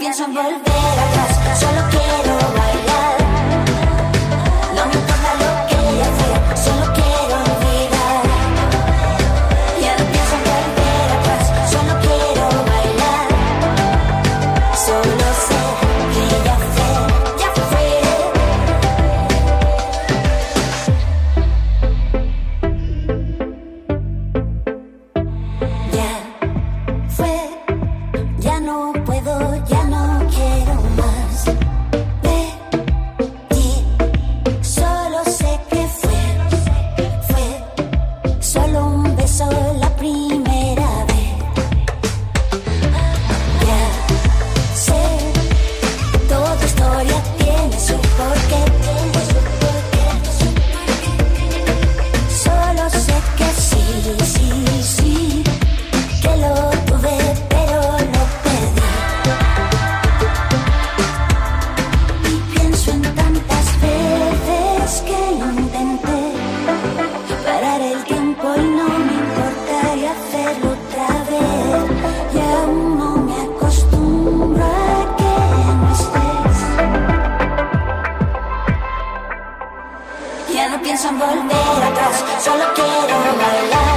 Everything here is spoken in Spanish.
pienso en volver atrás, solo quiero bailar. No me importa lo que ya fue, solo quiero olvidar. Ya no pienso en volver atrás, solo quiero bailar. Solo sé que ya fue, ya fue. Ya fue, ya no puedo, ya no quiero más de ti. Solo sé que fue solo un beso la primera vez. Ya sé, toda historia tiene su porqué. Solo sé que sí, que lo tuve, pero lo perdí. Y pienso en tantas veces que lo intenté, parar el tiempo y no me importaría hacerlo otra vez. Y aún no me acostumbro a que no estés. Ya no pienso en volver atrás, solo quiero bailar.